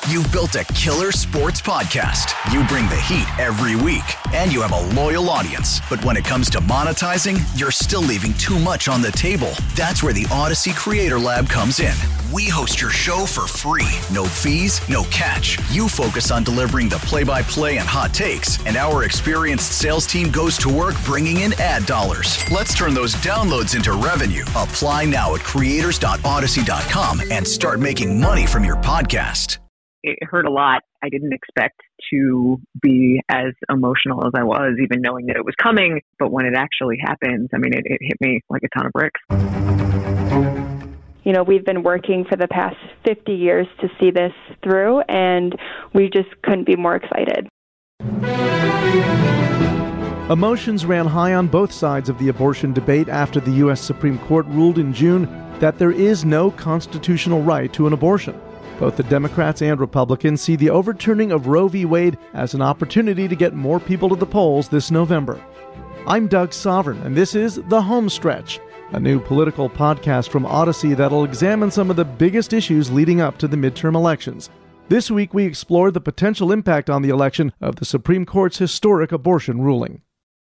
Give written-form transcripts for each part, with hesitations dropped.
You've built a killer sports podcast. You bring the heat every week, and you have a loyal audience. But when it comes to monetizing, you're still leaving too much on the table. That's where the Odyssey Creator Lab comes in. We host your show for free. No fees, no catch. You focus on delivering the play-by-play and hot takes, and our experienced sales team goes to work bringing in ad dollars. Let's turn those downloads into revenue. Apply now at creators.odyssey.com and start making money from your podcast. It hurt a lot. I didn't expect to be as emotional as I was, even knowing that it was coming. But when it actually happens, I mean, it hit me like a ton of bricks. You know, we've been working for the past 50 years to see this through, and we just couldn't be more excited. Emotions ran high on both sides of the abortion debate after the U.S. Supreme Court ruled in June that there is no constitutional right to an abortion. Both the Democrats and Republicans see the overturning of Roe v. Wade as an opportunity to get more people to the polls this November. I'm Doug Sovereign, and this is The Homestretch, a new political podcast from Odyssey that'll examine some of the biggest issues leading up to the midterm elections. This week, we explore the potential impact on the election of the Supreme Court's historic abortion ruling.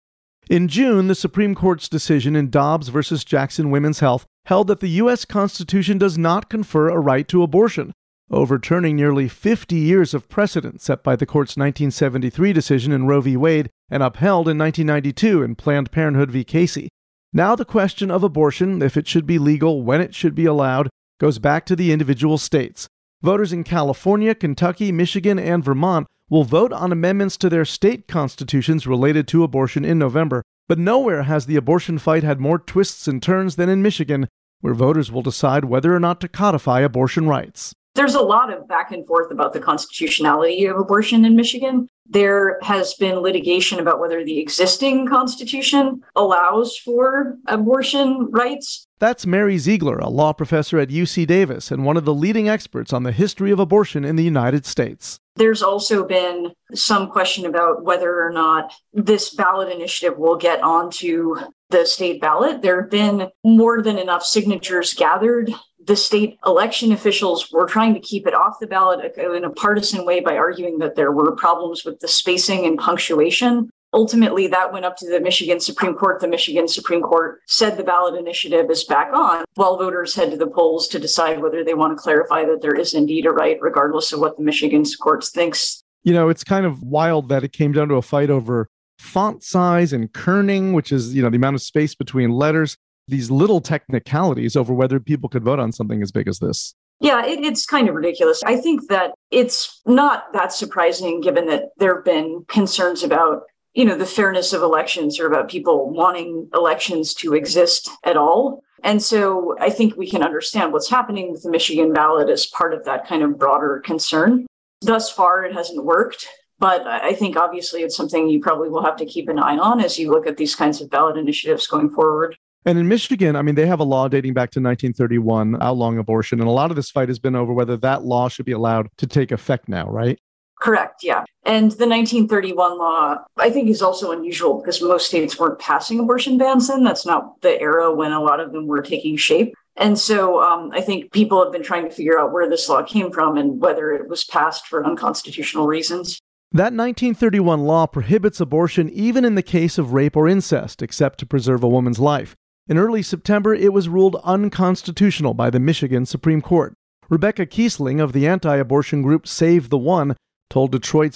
In June, the Supreme Court's decision in Dobbs v. Jackson Women's Health held that the U.S. Constitution does not confer a right to abortion, overturning nearly 50 years of precedent set by the court's 1973 decision in Roe v. Wade and upheld in 1992 in Planned Parenthood v. Casey. Now the question of abortion, if it should be legal, when it should be allowed, goes back to the individual states. Voters in California, Kentucky, Michigan, and Vermont will vote on amendments to their state constitutions related to abortion in November, but nowhere has the abortion fight had more twists and turns than in Michigan, where voters will decide whether or not to codify abortion rights. There's a lot of back and forth about the constitutionality of abortion in Michigan. There has been litigation about whether the existing constitution allows for abortion rights. That's Mary Ziegler, a law professor at UC Davis and one of the leading experts on the history of abortion in the United States. There's also been some question about whether or not this ballot initiative will get onto the state ballot. There have been more than enough signatures gathered. The state election officials were trying to keep it off the ballot in a partisan way by arguing that there were problems with the spacing and punctuation. Ultimately, that went up to the Michigan Supreme Court. The Michigan Supreme Court said the ballot initiative is back on, while voters head to the polls to decide whether they want to clarify that there is indeed a right, regardless of what the Michigan courts thinks. You know, it's kind of wild that it came down to a fight over font size and kerning, which is, the amount of space between letters. These little technicalities over whether people could vote on something as big as this. Yeah, it's kind of ridiculous. I think that it's not that surprising given that there have been concerns about, the fairness of elections or about people wanting elections to exist at all. And so I think we can understand what's happening with the Michigan ballot as part of that kind of broader concern. Thus far, it hasn't worked. But I think obviously it's something you probably will have to keep an eye on as you look at these kinds of ballot initiatives going forward. And in Michigan, they have a law dating back to 1931 outlawing abortion. And a lot of this fight has been over whether that law should be allowed to take effect now, right? Correct, yeah. And the 1931 law, I think, is also unusual because most states weren't passing abortion bans then. That's not the era when a lot of them were taking shape. And so I think people have been trying to figure out where this law came from and whether it was passed for unconstitutional reasons. That 1931 law prohibits abortion even in the case of rape or incest, except to preserve a woman's life. In early September, it was ruled unconstitutional by the Michigan Supreme Court. Rebecca Kiesling of the anti-abortion group Save the One told Detroit's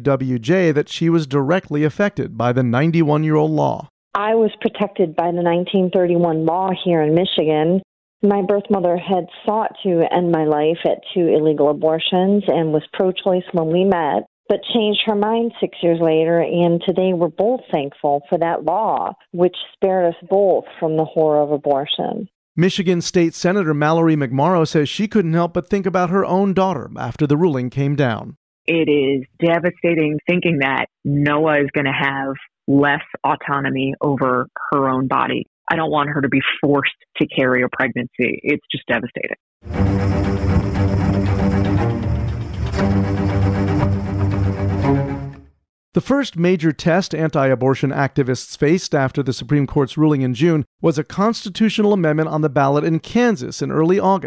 WWJ that she was directly affected by the 91-year-old law. I was protected by the 1931 law here in Michigan. My birth mother had sought to end my life at 2 illegal abortions and was pro-choice when we met, but changed her mind 6 years later, and today we're both thankful for that law, which spared us both from the horror of abortion. Michigan State Senator Mallory McMorrow says she couldn't help but think about her own daughter after the ruling came down. It is devastating thinking that Noah is going to have less autonomy over her own body. I don't want her to be forced to carry a pregnancy. It's just devastating. The first major test anti-abortion activists faced after the Supreme Court's ruling in June was a constitutional amendment on the ballot in Kansas in early August.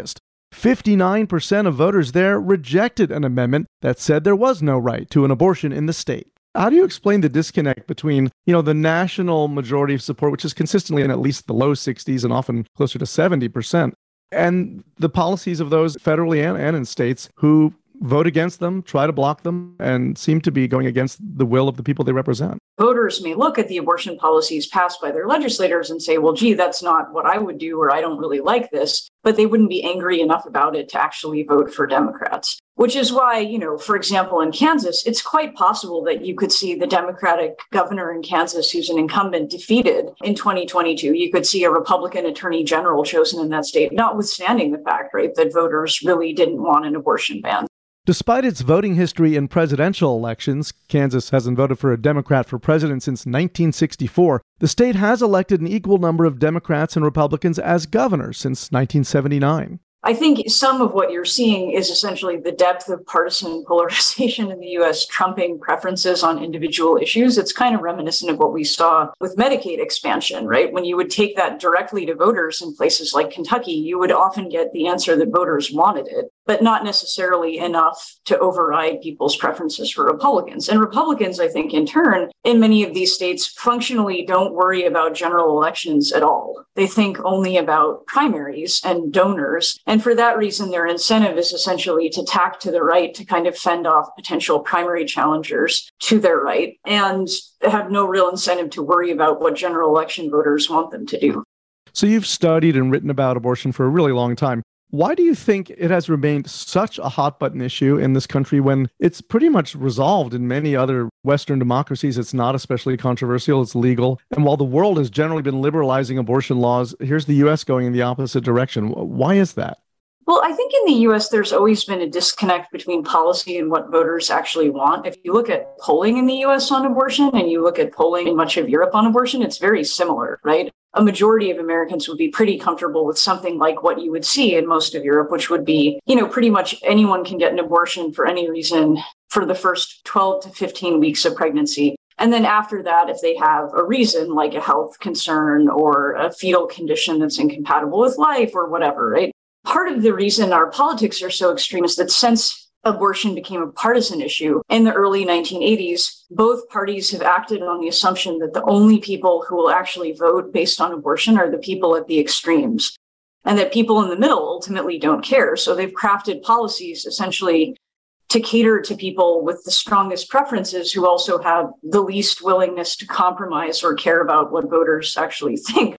59% of voters there rejected an amendment that said there was no right to an abortion in the state. How do you explain the disconnect between, the national majority of support, which is consistently in at least the low 60s and often closer to 70%, and the policies of those federally and in states who vote against them, try to block them, and seem to be going against the will of the people they represent? Voters may look at the abortion policies passed by their legislators and say, well, gee, that's not what I would do, or I don't really like this, but they wouldn't be angry enough about it to actually vote for Democrats. Which is why, for example, in Kansas, it's quite possible that you could see the Democratic governor in Kansas, who's an incumbent, defeated in 2022. You could see a Republican attorney general chosen in that state, notwithstanding the fact, right, that voters really didn't want an abortion ban. Despite its voting history in presidential elections, Kansas hasn't voted for a Democrat for president since 1964. The state has elected an equal number of Democrats and Republicans as governors since 1979. I think some of what you're seeing is essentially the depth of partisan polarization in the U.S. trumping preferences on individual issues. It's kind of reminiscent of what we saw with Medicaid expansion, right? When you would take that directly to voters in places like Kentucky, you would often get the answer that voters wanted it, but not necessarily enough to override people's preferences for Republicans. And Republicans, I think, in turn, in many of these states, functionally don't worry about general elections at all. They think only about primaries and donors. And for that reason, their incentive is essentially to tack to the right to kind of fend off potential primary challengers to their right and have no real incentive to worry about what general election voters want them to do. So you've studied and written about abortion for a really long time. Why do you think it has remained such a hot button issue in this country when it's pretty much resolved in many other Western democracies? It's not especially controversial. It's legal. And while the world has generally been liberalizing abortion laws, here's the U.S. going in the opposite direction. Why is that? Well, I think in the U.S., there's always been a disconnect between policy and what voters actually want. If you look at polling in the U.S. on abortion and you look at polling in much of Europe on abortion, it's very similar, right? A majority of Americans would be pretty comfortable with something like what you would see in most of Europe, which would be, pretty much anyone can get an abortion for any reason for the first 12 to 15 weeks of pregnancy. And then after that, if they have a reason like a health concern or a fetal condition that's incompatible with life or whatever, right? Part of the reason our politics are so extreme is that since abortion became a partisan issue in the early 1980s, both parties have acted on the assumption that the only people who will actually vote based on abortion are the people at the extremes, and that people in the middle ultimately don't care. So they've crafted policies essentially to cater to people with the strongest preferences who also have the least willingness to compromise or care about what voters actually think.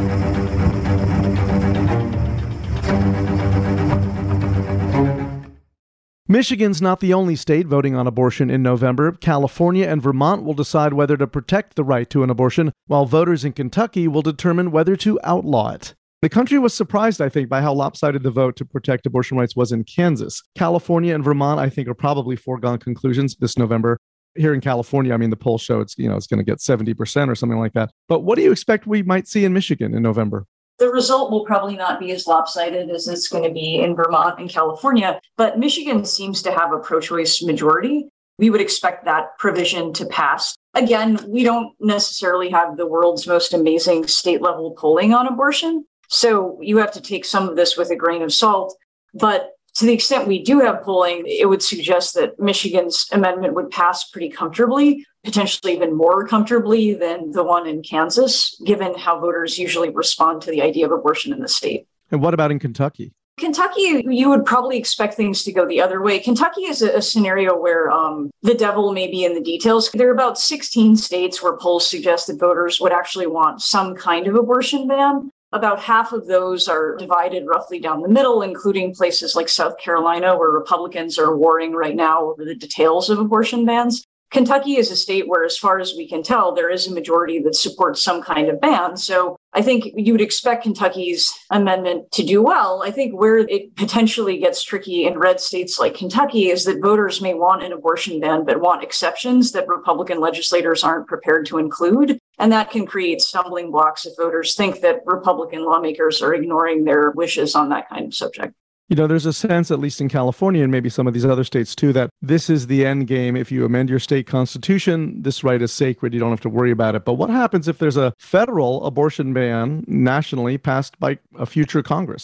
Michigan's not the only state voting on abortion in November. California and Vermont will decide whether to protect the right to an abortion, while voters in Kentucky will determine whether to outlaw it. The country was surprised, I think, by how lopsided the vote to protect abortion rights was in Kansas. California and Vermont, I think, are probably foregone conclusions this November. Here in California, the polls show it's going to get 70% or something like that. But what do you expect we might see in Michigan in November? The result will probably not be as lopsided as it's going to be in Vermont and California, but Michigan seems to have a pro-choice majority. We would expect that provision to pass. Again, we don't necessarily have the world's most amazing state-level polling on abortion, so you have to take some of this with a grain of salt. But to the extent we do have polling, it would suggest that Michigan's amendment would pass pretty comfortably, potentially even more comfortably than the one in Kansas, given how voters usually respond to the idea of abortion in the state. And what about in Kentucky? Kentucky, you would probably expect things to go the other way. Kentucky is a scenario where the devil may be in the details. There are about 16 states where polls suggest that voters would actually want some kind of abortion ban. About half of those are divided roughly down the middle, including places like South Carolina, where Republicans are warring right now over the details of abortion bans. Kentucky is a state where, as far as we can tell, there is a majority that supports some kind of ban. So I think you would expect Kentucky's amendment to do well. I think where it potentially gets tricky in red states like Kentucky is that voters may want an abortion ban, but want exceptions that Republican legislators aren't prepared to include. And that can create stumbling blocks if voters think that Republican lawmakers are ignoring their wishes on that kind of subject. There's a sense, at least in California and maybe some of these other states too, that this is the end game. If you amend your state constitution, this right is sacred. You don't have to worry about it. But what happens if there's a federal abortion ban nationally passed by a future Congress?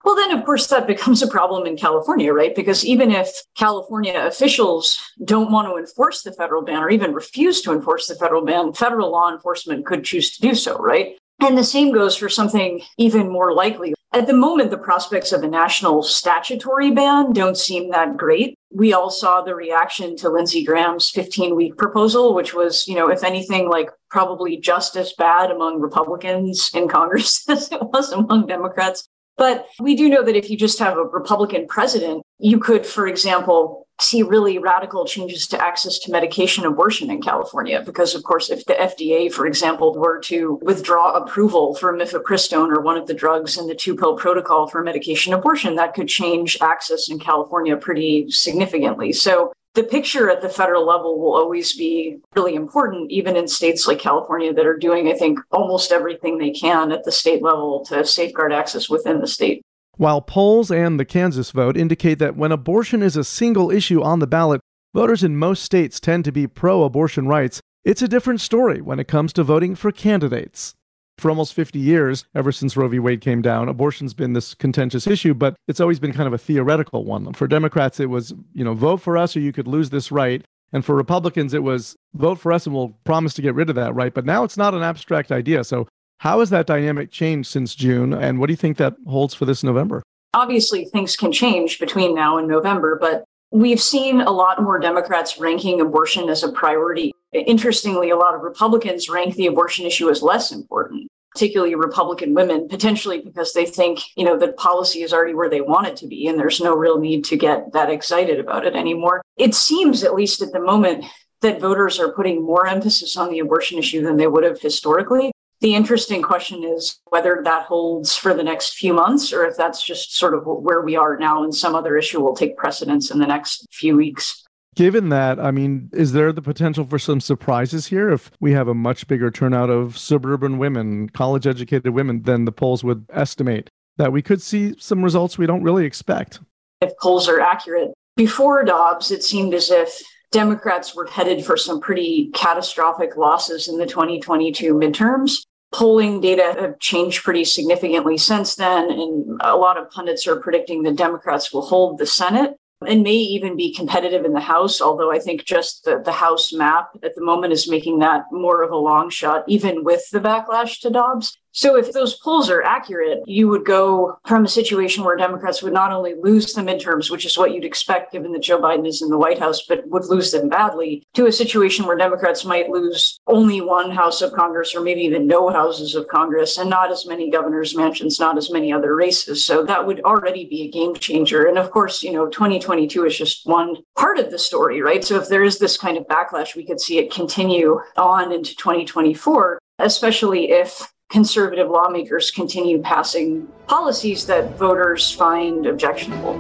Well, then, of course, that becomes a problem in California, right? Because even if California officials don't want to enforce the federal ban or even refuse to enforce the federal ban, federal law enforcement could choose to do so, right? And the same goes for something even more likely. At the moment, the prospects of a national statutory ban don't seem that great. We all saw the reaction to Lindsey Graham's 15-week proposal, which was, if anything, like probably just as bad among Republicans in Congress as it was among Democrats. But we do know that if you just have a Republican president, you could, for example, see really radical changes to access to medication abortion in California. Because, of course, if the FDA, for example, were to withdraw approval for mifepristone or one of the drugs in the 2-pill protocol for medication abortion, that could change access in California pretty significantly. So the picture at the federal level will always be really important, even in states like California that are doing, I think, almost everything they can at the state level to safeguard access within the state. While polls and the Kansas vote indicate that when abortion is a single issue on the ballot, voters in most states tend to be pro-abortion rights, it's a different story when it comes to voting for candidates. For almost 50 years, ever since Roe v. Wade came down, abortion's been this contentious issue, but it's always been kind of a theoretical one. For Democrats, it was, vote for us or you could lose this right. And for Republicans, it was vote for us and we'll promise to get rid of that right. But now it's not an abstract idea. So how has that dynamic changed since June? And what do you think that holds for this November? Obviously, things can change between now and November, but we've seen a lot more Democrats ranking abortion as a priority. Interestingly, a lot of Republicans rank the abortion issue as less important, particularly Republican women, potentially because they think, that policy is already where they want it to be, and there's no real need to get that excited about it anymore. It seems, at least at the moment, that voters are putting more emphasis on the abortion issue than they would have historically. The interesting question is whether that holds for the next few months or if that's just sort of where we are now and some other issue will take precedence in the next few weeks. Given that, is there the potential for some surprises here if we have a much bigger turnout of suburban women, college-educated women than the polls would estimate, that we could see some results we don't really expect? If polls are accurate, before Dobbs, it seemed as if Democrats were headed for some pretty catastrophic losses in the 2022 midterms. Polling data have changed pretty significantly since then, and a lot of pundits are predicting that Democrats will hold the Senate and may even be competitive in the House, although I think just the House map at the moment is making that more of a long shot, even with the backlash to Dobbs. So if those polls are accurate, you would go from a situation where Democrats would not only lose the midterms, which is what you'd expect given that Joe Biden is in the White House, but would lose them badly, to a situation where Democrats might lose only one House of Congress or maybe even no houses of Congress and not as many governor's mansions, not as many other races. So that would already be a game changer. And of course, 2022 is just one part of the story, right? So if there is this kind of backlash, we could see it continue on into 2024, especially if conservative lawmakers continue passing policies that voters find objectionable.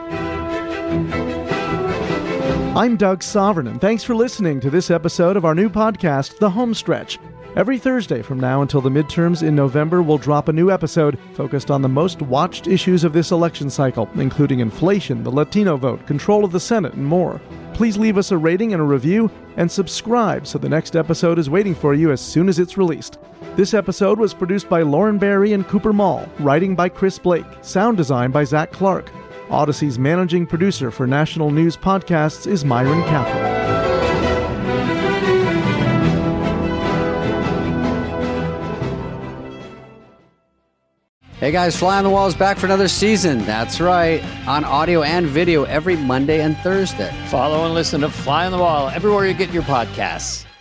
I'm Doug Sovereign, and thanks for listening to this episode of our new podcast, The Homestretch. Every Thursday from now until the midterms in November, we'll drop a new episode focused on the most watched issues of this election cycle, including inflation, the Latino vote, control of the Senate, and more. Please leave us a rating and a review, and subscribe so the next episode is waiting for you as soon as it's released. This episode was produced by Lauren Barry and Cooper Mall, writing by Chris Blake, sound design by Zach Clark. Odyssey's managing producer for National News Podcasts is Myron Kaplan. Hey guys, Fly on the Wall is back for another season. That's right, on audio and video every Monday and Thursday. Follow and listen to Fly on the Wall everywhere you get your podcasts.